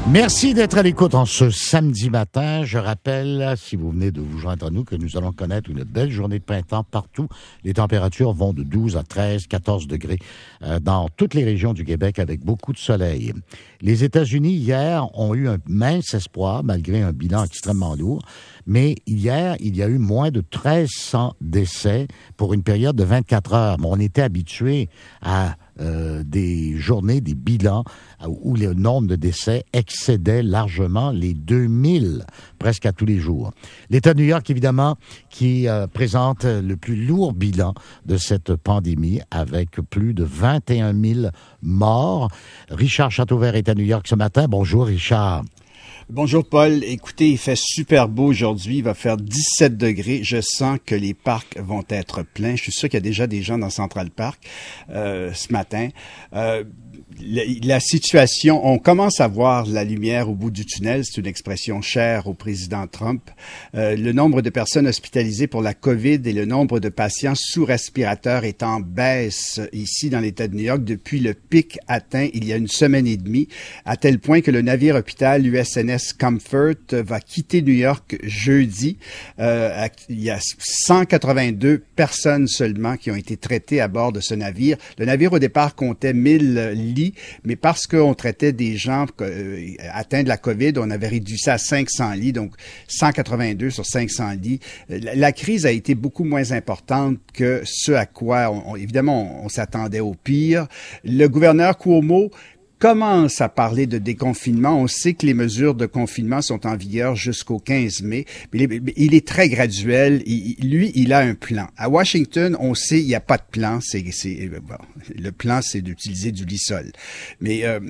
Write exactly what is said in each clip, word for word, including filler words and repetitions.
Merci d'être à l'écoute en ce samedi matin. Je rappelle, si vous venez de vous joindre à nous, que nous allons connaître une belle journée de printemps partout. Les températures vont de douze à treize, quatorze degrés euh, dans toutes les régions du Québec avec beaucoup de soleil. Les États-Unis, hier, ont eu un mince espoir, malgré un bilan extrêmement lourd. Mais hier, il y a eu moins de mille trois cents décès pour une période de vingt-quatre heures. Mais on était habitué à euh, des journées, des bilans où le nombre de décès excédait largement les deux mille, presque à tous les jours. L'État de New York, évidemment, qui euh, présente le plus lourd bilan de cette pandémie, avec plus de vingt et un mille morts. Richard Châteauvert est à New York ce matin. Bonjour, Richard. Bonjour Paul, écoutez, il fait super beau aujourd'hui, il va faire dix-sept degrés, je sens que les parcs vont être pleins, je suis sûr qu'il y a déjà des gens dans Central Park euh, ce matin. Euh, la, la situation, on commence à voir la lumière au bout du tunnel, c'est une expression chère au président Trump. Euh, le nombre de personnes hospitalisées pour la COVID et le nombre de patients sous respirateur est en baisse ici dans l'État de New York depuis le pic atteint il y a une semaine et demie, à tel point que le navire hôpital U S N S Comfort va quitter New York jeudi. Euh, il y a cent quatre-vingt-deux personnes seulement qui ont été traitées à bord de ce navire. Le navire, au départ, comptait mille lits, mais parce qu'on traitait des gens euh, atteints de la COVID, on avait réduit ça à cinq cents lits, donc cent quatre-vingt-deux sur cinq cents lits. La, la crise a été beaucoup moins importante que ce à quoi, on, on, évidemment, on, on s'attendait au pire. Le gouverneur Cuomo commence à parler de déconfinement. On sait que les mesures de confinement sont en vigueur jusqu'au quinze mai, mais il est très graduel. Il, lui, il a un plan. À Washington, on sait il n'y a pas de plan. C'est, c'est, bon, le plan, c'est d'utiliser du lissol. Mais euh,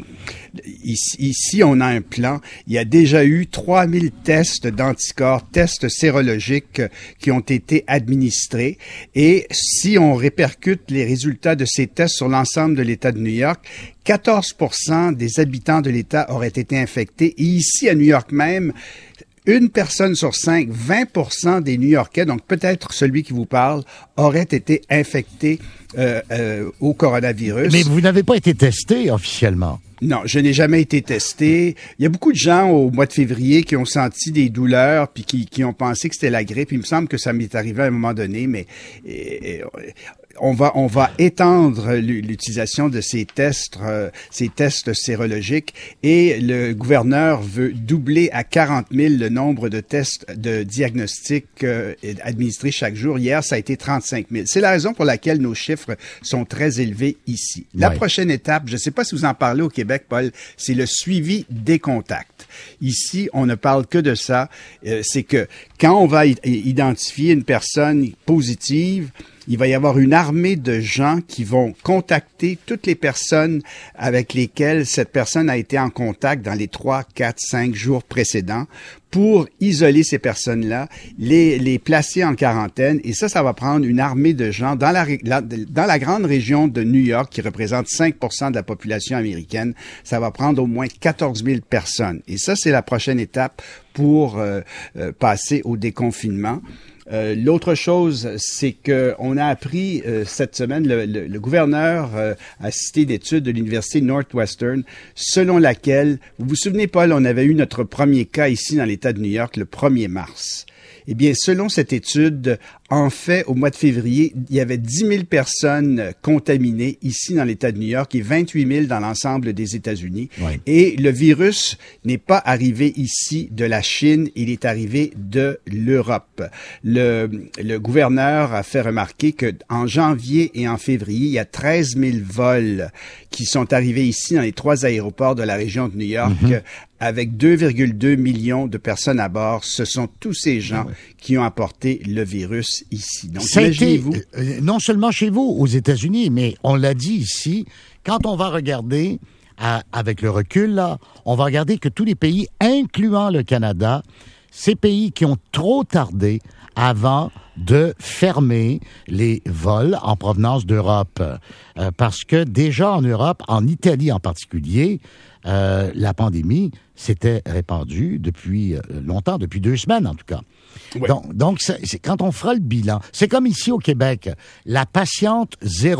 ici, ici, on a un plan. Il y a déjà eu trois mille tests d'anticorps, tests sérologiques qui ont été administrés. Et si on répercute les résultats de ces tests sur l'ensemble de l'État de New York, quatorze pour cent des habitants de l'État auraient été infectés. Et ici, à New York même, une personne sur cinq, vingt pour cent des New-Yorkais, donc peut-être celui qui vous parle, aurait été infecté euh, euh, au coronavirus. Mais vous n'avez pas été testé officiellement. Non, je n'ai jamais été testé. Il y a beaucoup de gens au mois de février qui ont senti des douleurs puis qui, qui ont pensé que c'était la grippe. Il me semble que ça m'est arrivé à un moment donné, mais et, et, on va on va étendre l'utilisation de ces tests euh, ces tests sérologiques et le gouverneur veut doubler à quarante mille le nombre de tests de diagnostic euh, administrés chaque jour. Hier, ça a été trente-cinq mille. C'est la raison pour laquelle nos chiffres sont très élevés ici. La ouais. prochaine étape, je ne sais pas si vous en parlez au Québec, Paul, c'est le suivi des contacts. Ici, on ne parle que de ça. Euh, c'est que quand on va identifier une personne positive, il va y avoir une armée de gens qui vont contacter toutes les personnes avec lesquelles cette personne a été en contact dans les trois, quatre, cinq jours précédents pour isoler ces personnes-là, les, les placer en quarantaine. Et ça, ça va prendre une armée de gens dans la, la, dans la grande région de New York, qui représente cinq pour cent de la population américaine. Ça va prendre au moins quatorze mille personnes. Et ça, c'est la prochaine étape pour euh, euh, passer au déconfinement. Euh, l'autre chose, c'est que on a appris euh, cette semaine, le, le, le gouverneur euh, a cité d'études de l'Université Northwestern, selon laquelle, vous vous souvenez, Paul, on avait eu notre premier cas ici dans l'État de New York le premier mars. Eh bien, selon cette étude, en fait, au mois de février, il y avait dix mille personnes contaminées ici dans l'État de New York et vingt-huit mille dans l'ensemble des États-Unis. Oui. Et le virus n'est pas arrivé ici de la Chine, il est arrivé de l'Europe. Le, le gouverneur a fait remarquer qu'en janvier et en février, il y a treize mille vols qui sont arrivés ici dans les trois aéroports de la région de New York. Mm-hmm. Avec deux virgule deux millions de personnes à bord. Ce sont tous ces gens ouais. qui ont apporté le virus ici. Donc, ça imaginez-vous. Été, euh, non seulement chez vous, aux États-Unis, mais on l'a dit ici, quand on va regarder, à, avec le recul, là, on va regarder que tous les pays, incluant le Canada, ces pays qui ont trop tardé avant de fermer les vols en provenance d'Europe. Euh, parce que déjà en Europe, en Italie en particulier, euh, la pandémie s'était répandue depuis euh, longtemps, depuis deux semaines en tout cas. Ouais. Donc, donc c'est, c'est, quand on fera le bilan, c'est comme ici au Québec, la patiente zéro.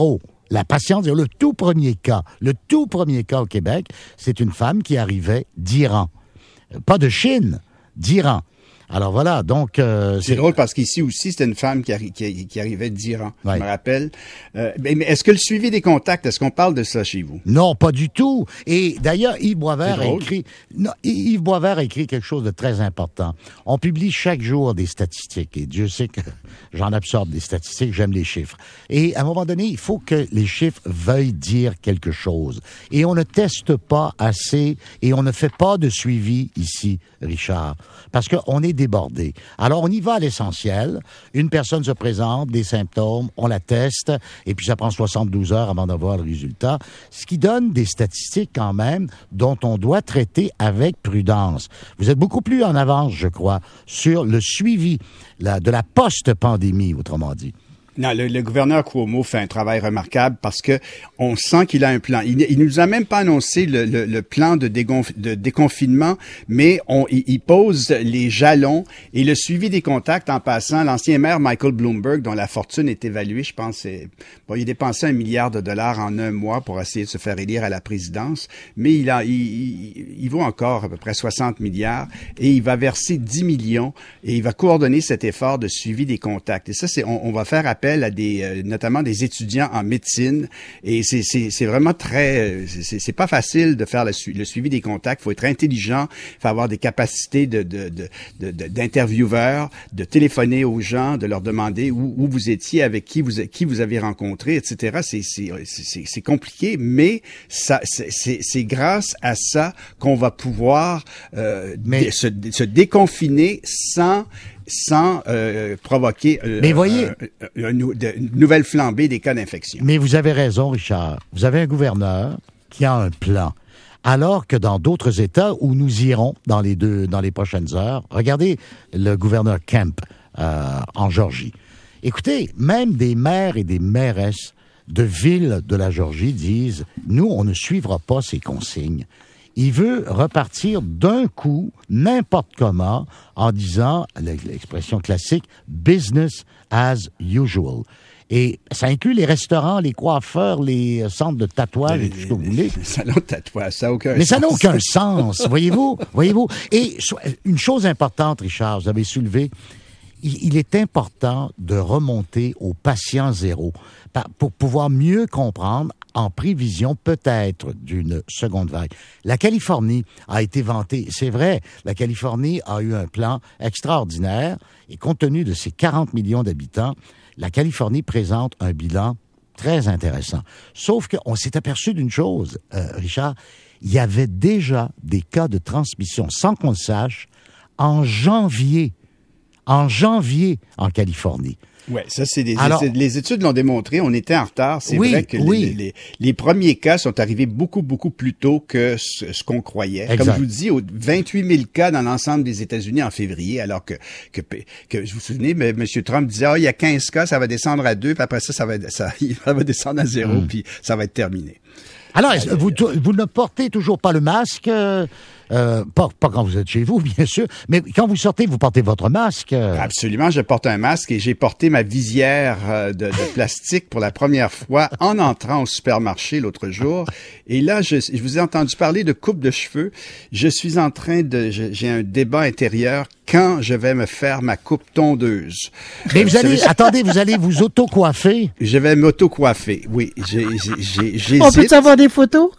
la patiente, le tout premier cas, le tout premier cas au Québec, c'est une femme qui arrivait d'Iran. Pas de Chine, d'Iran. Alors voilà, donc... Euh, c'est, c'est drôle parce qu'ici aussi, c'était une femme qui, arri- qui, qui arrivait d'Iran, ouais. Je me rappelle. Euh, mais est-ce que le suivi des contacts, est-ce qu'on parle de ça chez vous? Non, pas du tout. Et d'ailleurs, Yves Boisvert a écrit... Non, Yves Boisvert a écrit quelque chose de très important. On publie chaque jour des statistiques, et Dieu sait que j'en absorbe des statistiques, j'aime les chiffres. Et à un moment donné, il faut que les chiffres veuillent dire quelque chose. Et on ne teste pas assez, et on ne fait pas de suivi ici, Richard, parce qu'on est débordé. Alors, on y va à l'essentiel. Une personne se présente, des symptômes, on la teste, et puis ça prend soixante-douze heures avant d'avoir le résultat, ce qui donne des statistiques quand même dont on doit traiter avec prudence. Vous êtes beaucoup plus en avance, je crois, sur le suivi la, de la post-pandémie, autrement dit. Non, le, le gouverneur Cuomo fait un travail remarquable parce que on sent qu'il a un plan. Il, il nous a même pas annoncé le, le, le plan de, dégonf, de déconfinement, mais on, il, il pose les jalons et le suivi des contacts. En passant, l'ancien maire Michael Bloomberg, dont la fortune est évaluée, je pense, c'est, bon, il a dépensé un milliard de dollars en un mois pour essayer de se faire élire à la présidence, mais il a, il, il, il vaut encore à peu près soixante milliards et il va verser dix millions et il va coordonner cet effort de suivi des contacts. Et ça, c'est, on, on va faire appel à des, euh, notamment des étudiants en médecine, et c'est, c'est, c'est vraiment très, c'est, c'est pas facile de faire le, su- le suivi des contacts. Il faut être intelligent, il faut avoir des capacités de, de, de, de, de d'intervieweurs, de téléphoner aux gens, de leur demander où, où vous étiez, avec qui vous, qui vous avez rencontré, et cetera. C'est, c'est, c'est, c'est compliqué, mais ça, c'est, c'est, c'est grâce à ça qu'on va pouvoir euh, mais... dé- se, se déconfiner sans sans euh, provoquer euh, Mais voyez, euh, une, une nouvelle flambée des cas d'infection. Mais vous avez raison, Richard. Vous avez un gouverneur qui a un plan. Alors que dans d'autres États où nous irons dans les deux, dans les prochaines heures, regardez le gouverneur Kemp euh, en Georgie. Écoutez, même des maires et des mairesses de villes de la Georgie disent « Nous, on ne suivra pas ces consignes ». Il veut repartir d'un coup, n'importe comment, en disant, l'expression classique, « business as usual ». Et ça inclut les restaurants, les coiffeurs, les centres de tatouage, les, et tout ce que vous voulez. Les salons de tatouage, ça n'a aucun Mais sens. ça n'a aucun sens, voyez-vous, voyez-vous. Et une chose importante, Richard, vous avez soulevé, il, il est important de remonter au patient zéro pour pouvoir mieux comprendre en prévision peut-être d'une seconde vague. La Californie a été vantée. C'est vrai, la Californie a eu un plan extraordinaire et compte tenu de ses quarante millions d'habitants, la Californie présente un bilan très intéressant. Sauf qu'on s'est aperçu d'une chose, euh, Richard, il y avait déjà des cas de transmission, sans qu'on le sache, en janvier. En janvier, en Californie. Oui, ça, c'est des Alors, études. Les études l'ont démontré. On était en retard. C'est oui, vrai que oui. les, les, les premiers cas sont arrivés beaucoup, beaucoup plus tôt que ce, ce qu'on croyait. Exact. Comme je vous dis, vingt-huit mille cas dans l'ensemble des États-Unis en février, alors que, que, que je vous souvenez, mais M. Trump disait, ah, oh, il y a quinze cas, ça va descendre à deux, puis après ça, ça va, ça, ça va descendre à zéro, mm. puis ça va être terminé. Alors, Alors vous, vous ne portez toujours pas le masque euh, euh, pas, pas quand vous êtes chez vous, bien sûr, mais quand vous sortez, vous portez votre masque. Euh... Absolument, je porte un masque et j'ai porté ma visière euh, de, de plastique pour la première fois en entrant au supermarché l'autre jour. Et là, je, je vous ai entendu parler de coupe de cheveux. Je suis en train de... Je, j'ai un débat intérieur quand je vais me faire ma coupe tondeuse. Mais vous allez... attendez, vous allez vous auto-coiffer? Je vais m'auto-coiffer, oui. J'ai, j'ai, j'hésite. On peut avoir des photos?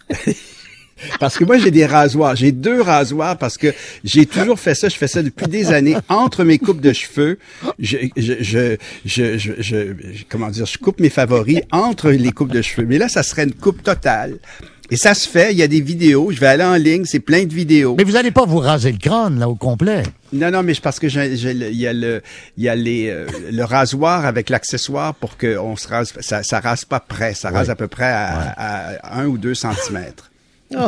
Parce que moi, j'ai des rasoirs. J'ai deux rasoirs parce que j'ai toujours fait ça. Je fais ça depuis des années. Entre mes coupes de cheveux, je, je, je, je, je, je comment dire, je coupe mes favoris entre les coupes de cheveux. Mais là, ça serait une coupe totale. Et ça se fait. Il y a des vidéos. Je vais aller en ligne. C'est plein de vidéos. Mais vous allez pas vous raser le crâne, là, au complet. Non, non, mais parce que j'ai, j'ai, il y a le, il y a les, euh, le rasoir avec l'accessoire pour que on se rase, ça, ça rase pas près. Ça rase ouais. à peu près à, ouais. à, à un ou deux centimètres. Oh.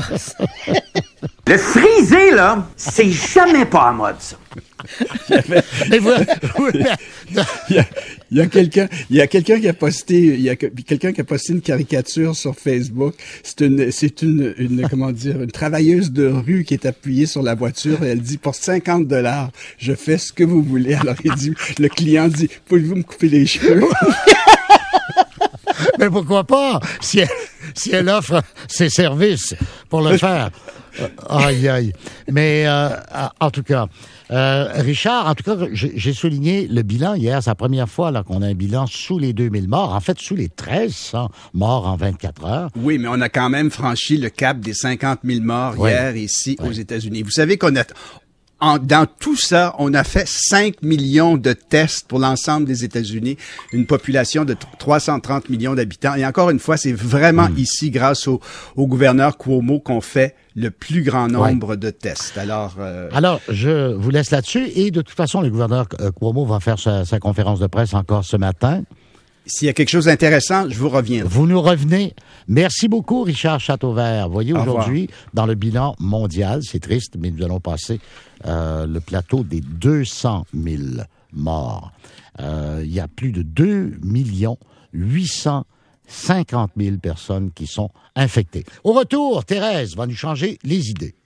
Le frisé, là, c'est jamais pas à mode, ça. Mais vous, il, y a, il y a quelqu'un, il y a quelqu'un qui a posté, il y a quelqu'un qui a posté une caricature sur Facebook. C'est une, c'est une, une, comment dire, une travailleuse de rue qui est appuyée sur la voiture et elle dit pour cinquante dollars, je fais ce que vous voulez. Alors il dit, le client dit, pouvez-vous me couper les cheveux? Mais pourquoi pas, si elle, si elle offre ses services pour le faire. Aïe, aïe. Mais euh, en tout cas, euh, Richard, en tout cas, j'ai souligné le bilan hier. C'est la première fois là qu'on a un bilan sous les deux mille morts. En fait, sous les mille trois cents morts en vingt-quatre heures. Oui, mais on a quand même franchi le cap des cinquante mille morts oui. hier ici oui. aux États-Unis. Vous savez qu'on a... En, dans tout ça, on a fait cinq millions de tests pour l'ensemble des États-Unis, une population de trois cent trente millions d'habitants. Et encore une fois, c'est vraiment mmh. ici, grâce au, au gouverneur Cuomo, qu'on fait le plus grand nombre ouais. de tests. Alors, euh... Alors, je vous laisse là-dessus. Et de toute façon, le gouverneur Cuomo va faire sa, sa conférence de presse encore ce matin. S'il y a quelque chose d'intéressant, je vous reviens. Vous nous revenez. Merci beaucoup, Richard Chateauvert. Vous voyez, aujourd'hui, dans le bilan mondial, c'est triste, mais nous allons passer euh, le plateau des deux cent mille morts. Euh, il y a plus de deux millions huit cent cinquante mille personnes qui sont infectées. Au retour, Thérèse va nous changer les idées.